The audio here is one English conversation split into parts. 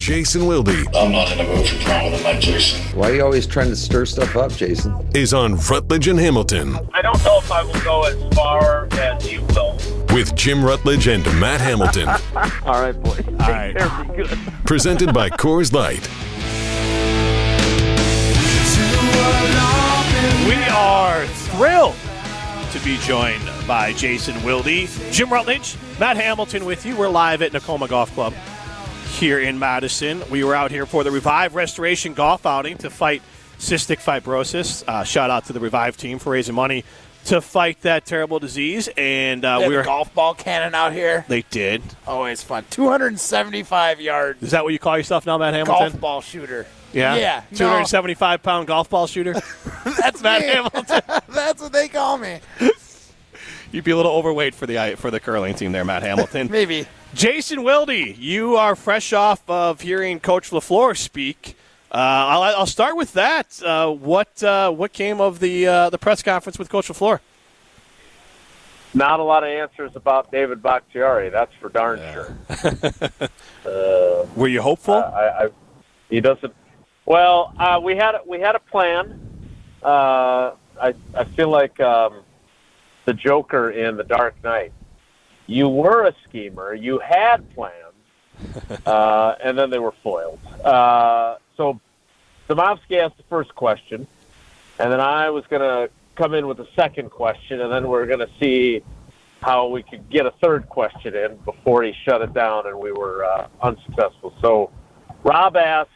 Jason Wilde I'm not in a mood for drama tonight, Jason. Why are you always trying to stir stuff up, Jason? is on Rutledge and Hamilton I don't know if I will go as far as you will. with Jim Rutledge and Matt Hamilton. All right, boys. Take care. Be good. Presented by Coors Light. We are thrilled to be joined by Jason Wilde, Jim Rutledge, Matt Hamilton with you. We're live at Nakoma Golf Club here in Madison. We were out here for the Revive Restoration Golf Outing to fight cystic fibrosis. Shout out to the Revive team for raising money to fight that terrible disease. And we were golf ball cannon out here. They did. Always fun. 275 yards. Is that what you call yourself now, Matt Hamilton? Golf ball shooter. Yeah? 275-pound golf ball shooter? That's Matt me. Hamilton. That's what they call me. You'd be a little overweight for the curling team there, Matt Hamilton. Maybe. Jason Wilde, you are fresh off of hearing Coach LaFleur speak. I'll start with that. What came of the press conference with Coach LaFleur? Not a lot of answers about David Bakhtiari, that's for darn sure. Were you hopeful? He doesn't. Well, we had a plan. I feel like the Joker in The Dark Knight. You were a schemer. You had plans, and then they were foiled. So Domofsky asked the first question, and then I was going to come in with the second question, and then we're going to see how we could get a third question in before he shut it down, and we were unsuccessful. So Rob asked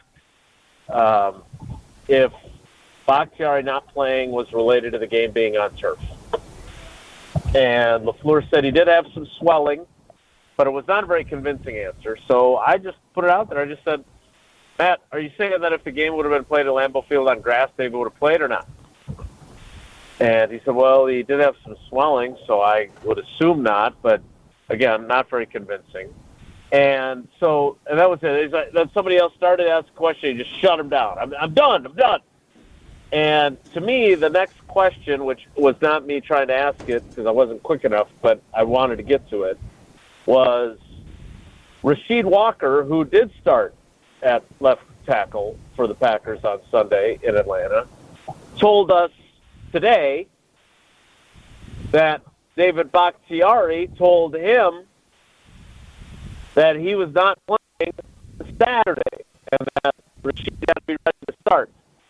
if Bakhtiari not playing was related to the game being on turf. And LaFleur said he did have some swelling, but it was not a very convincing answer. So I just put it out there. I just said, Matt, are you saying that if the game would have been played at Lambeau Field on grass, David would have played or not? And he said, well, he did have some swelling, so I would assume not, but, again, not very convincing. And that was it. Then somebody else started to ask a question. He just shut him down. I'm done. And to me, the next question, which was not me trying to ask it because I wasn't quick enough, but I wanted to get to it, was Rasheed Walker, who did start at left tackle for the Packers on Sunday in Atlanta, told us today that David Bakhtiari told him that he was not playing Saturday and that Rasheed had to be ready to start.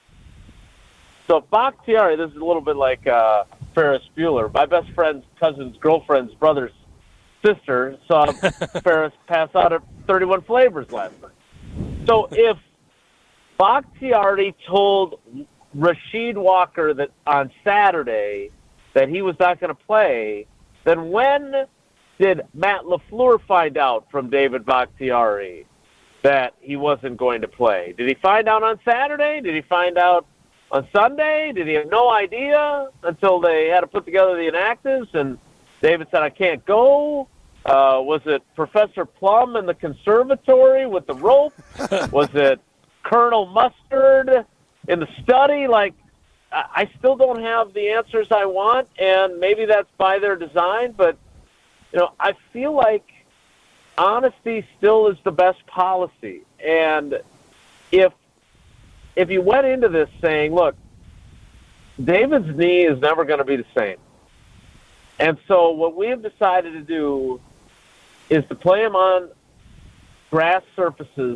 So Bakhtiari, this is a little bit like Ferris Bueller. My best friend's cousin's girlfriend's brother's sister saw Ferris pass out at 31 Flavors last night. So if Bakhtiari told Rasheed Walker that on Saturday that he was not going to play, then when did Matt LaFleur find out from David Bakhtiari that he wasn't going to play? Did he find out on Saturday? Did he find out on Sunday? Did he have no idea until they had to put together the inactives and David said, I can't go? Was it Professor Plum in the conservatory with the rope? Was it Colonel Mustard in the study? Like, I still don't have the answers I want, and maybe that's by their design, but, I feel like honesty still is the best policy. And if you went into this saying, look, David's knee is never going to be the same. And so what we have decided to do is to play him on grass surfaces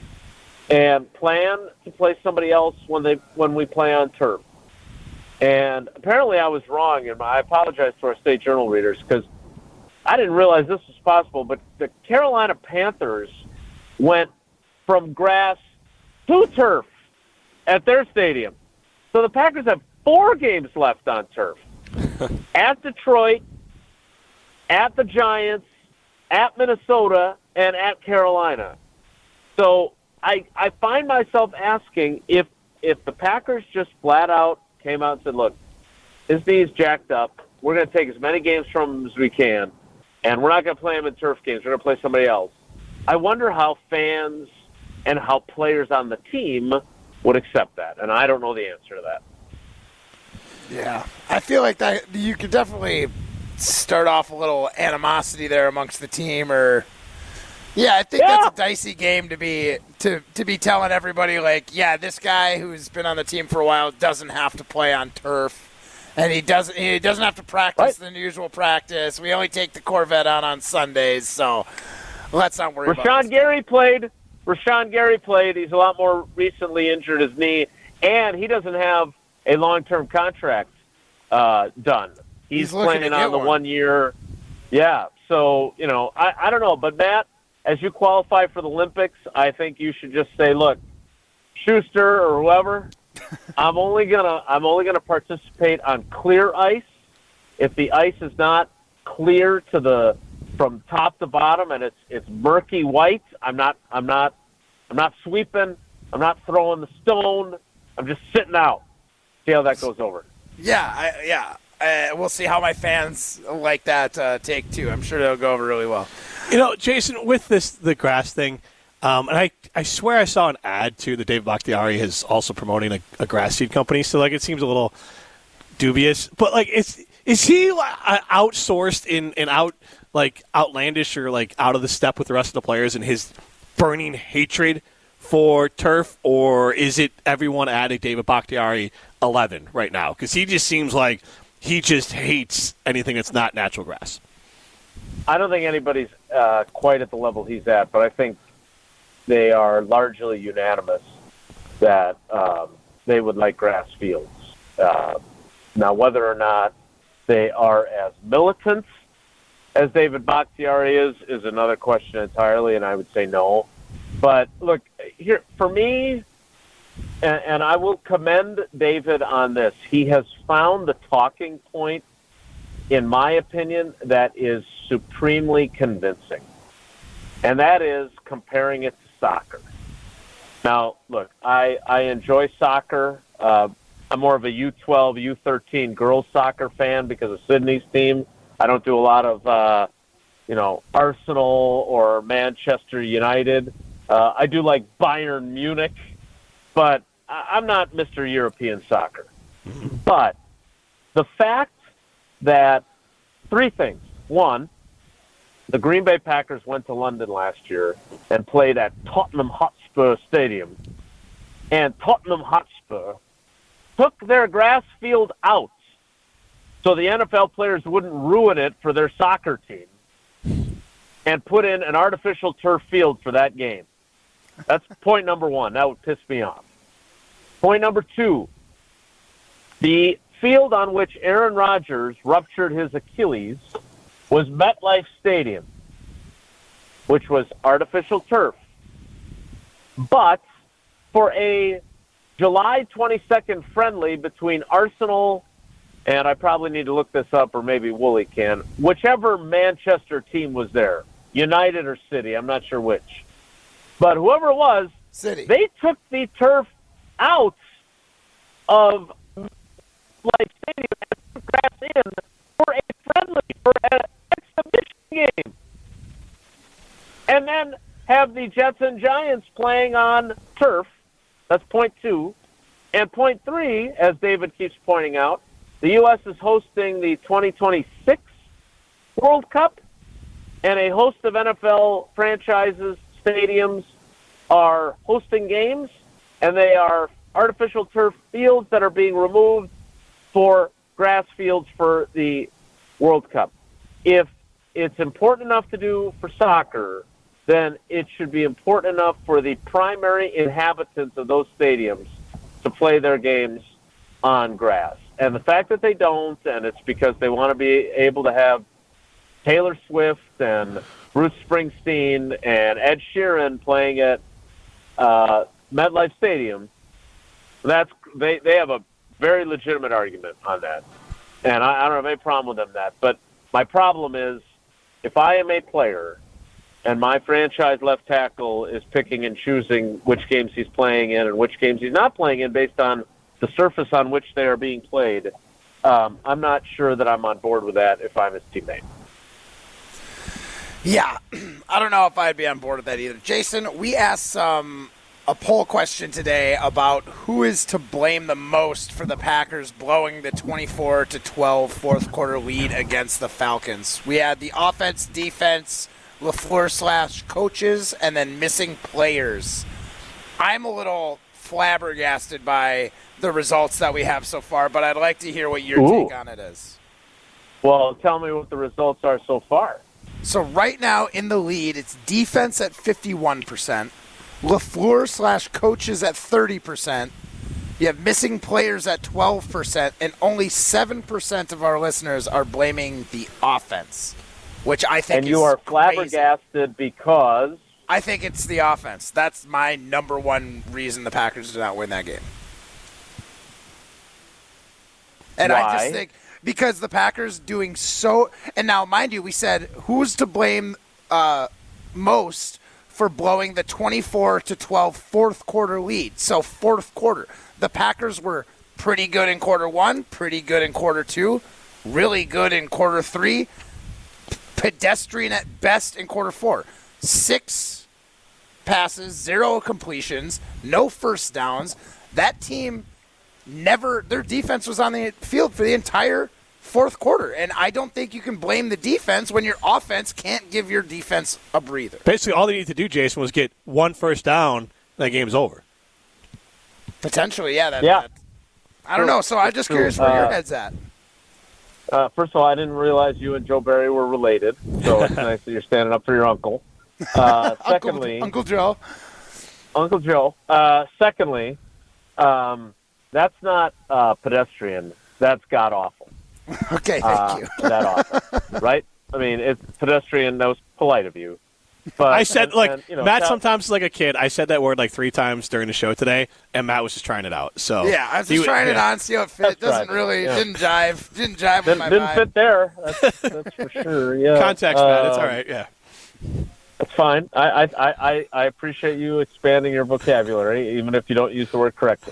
and plan to play somebody else when we play on turf. And apparently I was wrong, and I apologize to our State Journal readers because I didn't realize this was possible, but the Carolina Panthers went from grass to turf at their stadium. So the Packers have 4 games left on turf. At Detroit, at the Giants, at Minnesota, and at Carolina. So I find myself asking if the Packers just flat out came out and said, look, his knee's jacked up. We're going to take as many games from him as we can, and we're not going to play him in turf games. We're going to play somebody else. I wonder how fans and how players on the team would accept that, and I don't know the answer to that. Yeah, I feel like that you could definitely start off a little animosity there amongst the team, or Yeah, I think that's a dicey game to be telling everybody, like, yeah, this guy who's been on the team for a while doesn't have to play on turf, and he doesn't have to practice the usual practice. We only take the Corvette on Sundays, so let's not worry about it. Rashawn Gary played. He's a lot more recently injured his knee, and he doesn't have a long-term contract done. He's planning on the 1 year. Yeah, so, I don't know. But, Matt, as you qualify for the Olympics, I think you should just say, look, Schuster or whoever, I'm only gonna participate on clear ice. If the ice is not clear from top to bottom and it's murky white, I'm not sweeping. I'm not throwing the stone. I'm just sitting out. See how that goes over. Yeah. We'll see how my fans like that take, too. I'm sure it'll go over really well. Jason, with the grass thing, and I swear I saw an ad, too, that Dave Bakhtiari is also promoting a grass seed company. So, it seems a little dubious. But, is he outsourced and outlandish or, out of the step with the rest of the players in his burning hatred for turf? Or is it everyone at a David Bakhtiari 11 right now? Because he just seems like he just hates anything that's not natural grass. I don't think anybody's quite at the level he's at, but I think they are largely unanimous that they would like grass fields. Now, whether or not they are as militant as David Bakhtiari is another question entirely, and I would say no. But, look, here, for me, and I will commend David on this, he has found the talking point, in my opinion, that is supremely convincing. And that is comparing it to soccer. Now, look, I enjoy soccer. I'm more of a U12, U13 girls soccer fan because of Sydney's team. I don't do a lot of, Arsenal or Manchester United. I do like Bayern Munich, but I'm not Mr. European soccer. But the fact that three things. One, the Green Bay Packers went to London last year and played at Tottenham Hotspur Stadium. And Tottenham Hotspur took their grass field out so the NFL players wouldn't ruin it for their soccer team and put in an artificial turf field for that game. That's point number one. That would piss me off. Point number two, the field on which Aaron Rodgers ruptured his Achilles was MetLife Stadium, which was artificial turf. But for a July 22nd friendly between Arsenal, and I probably need to look this up, or maybe Wooly can, whichever Manchester team was there, United or City, I'm not sure which. But whoever it was, City, they took the turf out of MetLife Stadium and put grass in for a friendly, for an exhibition game. And then have the Jets and Giants playing on turf. That's point two. And point three, as David keeps pointing out, the U.S. is hosting the 2026 World Cup, and a host of NFL franchises, stadiums, are hosting games, and they are artificial turf fields that are being removed for grass fields for the World Cup. If it's important enough to do for soccer, then it should be important enough for the primary inhabitants of those stadiums to play their games on grass. And the fact that they don't, and it's because they want to be able to have Taylor Swift and Bruce Springsteen and Ed Sheeran playing at MetLife Stadium, they have a very legitimate argument on that. And I don't have any problem with them that. But my problem is, if I am a player and my franchise left tackle is picking and choosing which games he's playing in and which games he's not playing in based on the surface on which they are being played, I'm not sure that I'm on board with that if I'm his teammate. Yeah, I don't know if I'd be on board with that either. Jason, we asked a poll question today about who is to blame the most for the Packers blowing the 24-12 fourth quarter lead against the Falcons. We had the offense, defense, LaFleur/coaches, and then missing players. I'm a little flabbergasted by the results that we have so far, but I'd like to hear what your take on it is. Well, tell me what the results are so far. So right now in the lead, it's defense at 51%, LaFleur/coaches at 30%. You have missing players at 12%, and only 7% of our listeners are blaming the offense, which I think and is you are crazy. flabbergasted because I think it's the offense. That's my number one reason the Packers did not win that game. And why? I just think because the Packers doing so – and now, mind you, we said who's to blame most for blowing the 24-12 fourth quarter lead. So fourth quarter. The Packers were pretty good in quarter one, pretty good in quarter two, really good in quarter three, pedestrian at best in quarter four. 6 passes, 0 completions, no first downs. That team their defense was on the field for the entire fourth quarter. And I don't think you can blame the defense when your offense can't give your defense a breather. Basically, all they needed to do, Jason, was get 1 first down, and that game's over. Potentially, yeah. Yeah. I don't know. So I'm just curious where your head's at. First of all, I didn't realize you and Joe Barry were related, so it's nice that you're standing up for your uncle. Secondly, Uncle Joe. Uncle Joe. Secondly, that's not pedestrian. That's god-awful. Okay, thank you. That awful, right? I mean, it's pedestrian. That was polite of you. But I said, Matt Cal- sometimes is like a kid. I said that word like 3 times during the show today, and Matt was just trying it out. So yeah, I was just trying it on, see how it fit. It doesn't really, didn't jive with my didn't vibe. fit there. That's for sure. Yeah. Context, Matt. It's all right. Yeah. That's fine. I appreciate you expanding your vocabulary, even if you don't use the word correctly.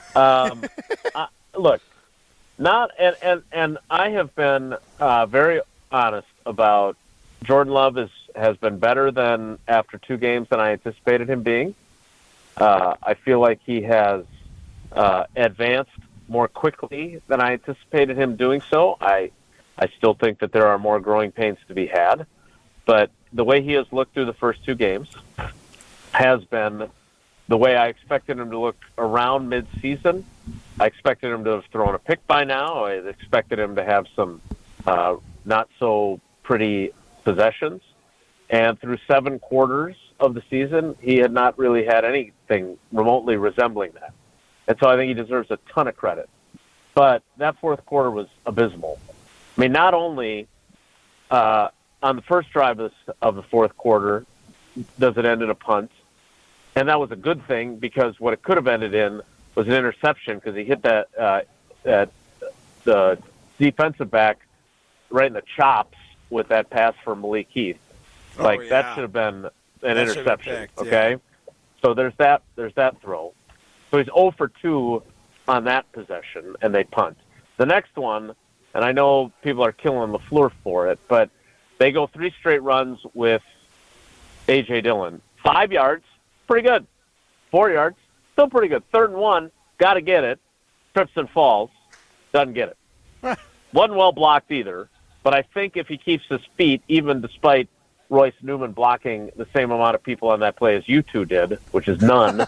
Look, and I have been very honest about Jordan Love has been better than after 2 games than I anticipated him being. I feel like he has advanced more quickly than I anticipated him doing so. I still think that there are more growing pains to be had, but the way he has looked through the first 2 games has been the way I expected him to look around mid-season. I expected him to have thrown a pick by now. I expected him to have some not so pretty possessions. And through 7 quarters of the season, he had not really had anything remotely resembling that. And so I think he deserves a ton of credit. But that fourth quarter was abysmal. I mean, not only on the first drive of the fourth quarter does it end in a punt, and that was a good thing because what it could have ended in was an interception because he hit that the defensive back right in the chops with that pass for Malik Heath. That should have been an interception. Picked, okay, so there's that throw. So he's 0 for 2 on that possession, and they punt. The next one, and I know people are killing LaFleur for it, but they go 3 straight runs with A.J. Dillon. 5 yards, pretty good. 4 yards, still pretty good. 3rd and 1, got to get it. Trips and falls, doesn't get it. Wasn't well blocked either, but I think if he keeps his feet, even despite Royce Newman blocking the same amount of people on that play as you two did, which is none.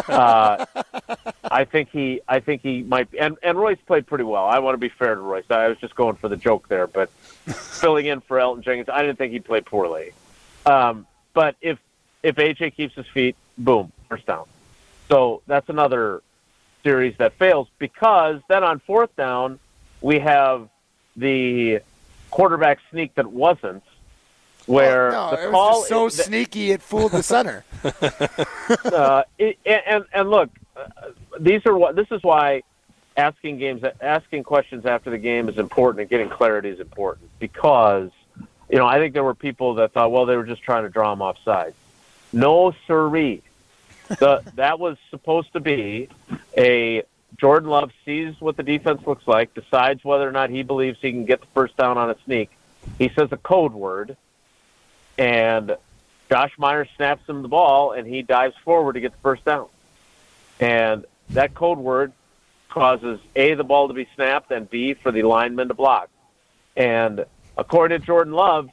I think he might be, and Royce played pretty well. I want to be fair to Royce. I was just going for the joke there, but filling in for Elton Jenkins, I didn't think he played poorly. But if AJ keeps his feet, boom, first down. So that's another series that fails because then on 4th down we have the quarterback sneak that wasn't. Where the it call was just so sneaky it fooled the center. And look, this is why asking questions after the game is important and getting clarity is important because I think there were people that thought, well, they were just trying to draw him offside. No, sirree. That was supposed to be a Jordan Love sees what the defense looks like, decides whether or not he believes he can get the first down on a sneak. He says a code word. And Josh Myers snaps him the ball, and he dives forward to get the first down. And that code word causes, A, the ball to be snapped, and B, for the lineman to block. And according to Jordan Love,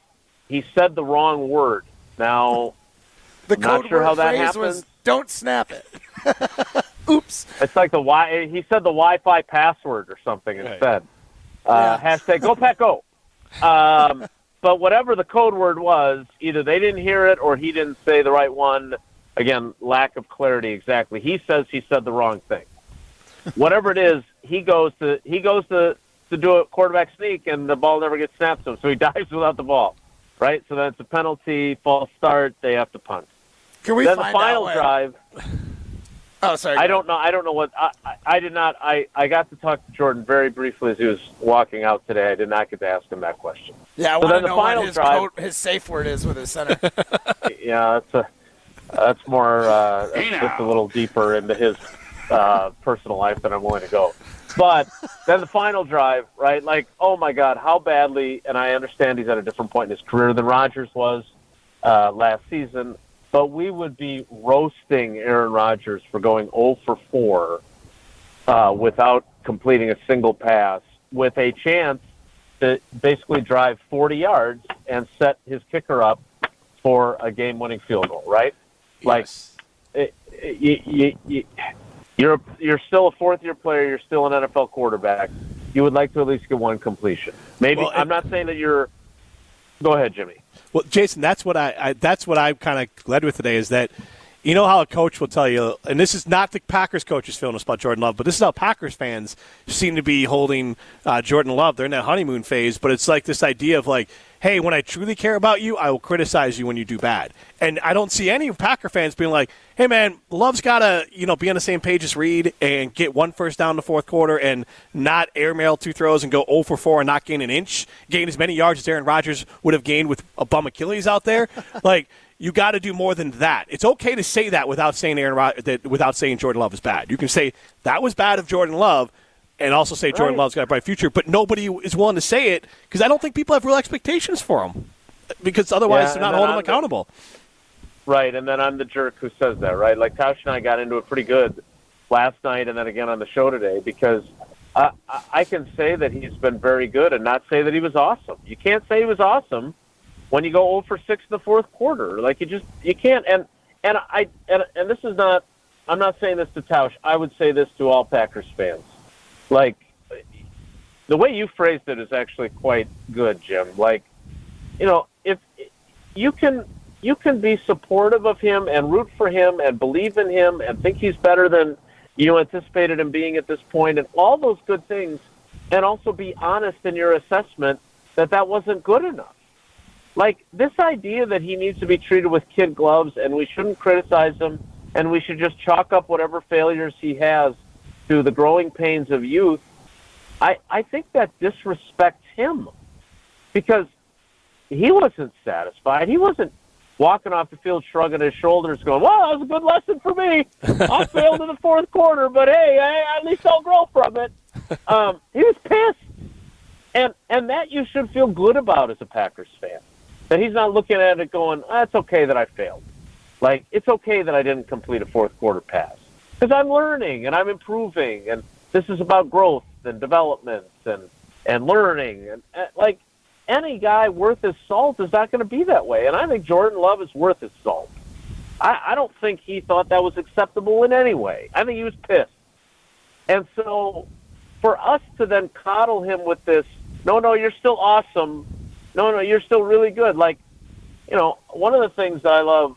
he said the wrong word. Now, The I'm not code sure word how that phrase happens. was, "Don't snap it." Oops. It's like he said the Wi-Fi password or something instead. Hashtag Go Pack Go. But whatever the code word was, either they didn't hear it or he didn't say the right one. Again, lack of clarity exactly. He says he said the wrong thing. Whatever it is, he goes to do a quarterback sneak, and the ball never gets snapped to him, so he dives without the ball. Right? So then it's a penalty, false start, they have to punt. Can we Then find the final out drive. Oh, sorry. I don't know what I did not. I got to talk to Jordan very briefly as he was walking out today. I did not get to ask him that question. Yeah, I So want then to the know final what drive- his safe word is with his center. Yeah, that's more just a little deeper into his personal life than I'm willing to go. But then the final drive, right? Like, oh my God, how badly? And I understand he's at a different point in his career than Rodgers was last season. But we would be roasting Aaron Rodgers for going 0 for 4 without completing a single pass, with a chance to basically drive 40 yards and set his kicker up for a game-winning field goal, right? Yes. Like, you're still a fourth-year player. You're still an NFL quarterback. You would like to at least get one completion. Maybe Well, I'm not saying that you're. Go ahead, Jimmy. Well, Jason, that's what I kind of led with today is that, you know how a coach will tell you, and this is not the Packers coaches feeling this about Jordan Love, but this is how Packers fans seem to be holding Jordan Love. They're in that honeymoon phase, but it's like this idea of like, hey, when I truly care about you, I will criticize you when you do bad. And I don't see any Packer fans being like, hey, man, Love's got to be on the same page as Reed and get one first down in the fourth quarter and not airmail 2 throws and go 0 for 4 and not gain an inch, gain as many yards as Aaron Rodgers would have gained with a bum Achilles out there. Like, you got to do more than that. It's okay to say that without saying without saying Jordan Love is bad. You can say that was bad of Jordan Love, and also say Jordan Love's got a bright future, but nobody is willing to say it because I don't think people have real expectations for him, because otherwise they're not holding him accountable. Right, and then I'm the jerk who says that, right? Like Tausch and I got into it pretty good last night and then again on the show today, because I can say that he's been very good and not say that he was awesome. You can't say he was awesome when you go 0 for 6 in the fourth quarter. Like, you can't. And this is not. I'm not saying this to Tausch. I would say this to all Packers fans. Like, the way you phrased it is actually quite good, Jim. Like, if you can be supportive of him and root for him and believe in him and think he's better than you anticipated him being at this point and all those good things, and also be honest in your assessment that wasn't good enough. Like, this idea that he needs to be treated with kid gloves and we shouldn't criticize him and we should just chalk up whatever failures he has to the growing pains of youth, I think that disrespects him, because he wasn't satisfied. He wasn't walking off the field shrugging his shoulders going, well, that was a good lesson for me. I failed in the fourth quarter, but hey, at least I'll grow from it. He was pissed. And that you should feel good about as a Packers fan, that he's not looking at it going, it's okay that I failed. Like, it's okay that I didn't complete a fourth quarter pass, because I'm learning and I'm improving, and this is about growth and development and learning. And like, any guy worth his salt is not going to be that way. And I think Jordan Love is worth his salt. I don't think he thought that was acceptable in any way. I think he was pissed. And so for us to then coddle him with this, no, you're still awesome. No, you're still really good. Like, one of the things that I love,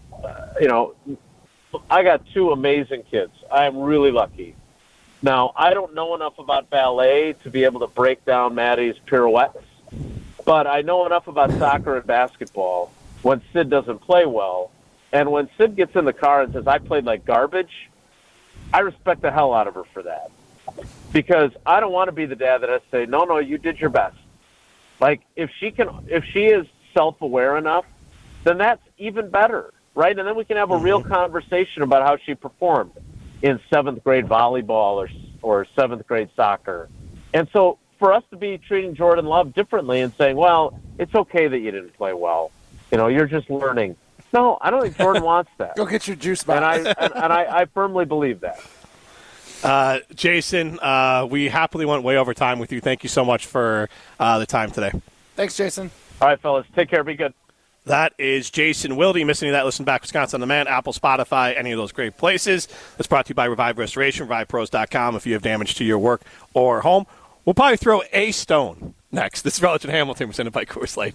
I got 2 amazing kids. I'm really lucky. Now, I don't know enough about ballet to be able to break down Maddie's pirouettes, but I know enough about soccer and basketball when Sid doesn't play well. And when Sid gets in the car and says, I played like garbage, I respect the hell out of her for that. Because I don't want to be the dad that has to say, no, you did your best. Like, if she is self-aware enough, then that's even better, right? And then we can have a real conversation about how she performed in 7th grade volleyball or 7th grade soccer. And so for us to be treating Jordan Love differently and saying, well, it's okay that you didn't play well, you're just learning. No, I don't think Jordan wants that. Go get your juice box. And I firmly believe that. Jason, we happily went way over time with you. Thank you so much for the time today. Thanks, Jason. All right, fellas. Take care. Be good. That is Jason Wilde. Missing any of that, listen back. Wisconsin On Demand, Apple, Spotify, any of those great places. It's brought to you by Revive Restoration, RevivePros.com if you have damage to your work or home. We'll probably throw a stone next. This is Rutledge and Hamilton presented by Coors Light.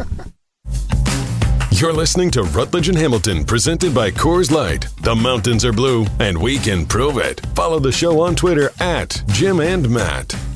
You're listening to Rutledge and Hamilton, presented by Coors Light. The mountains are blue, and we can prove it. Follow the show on Twitter at Jim and Matt.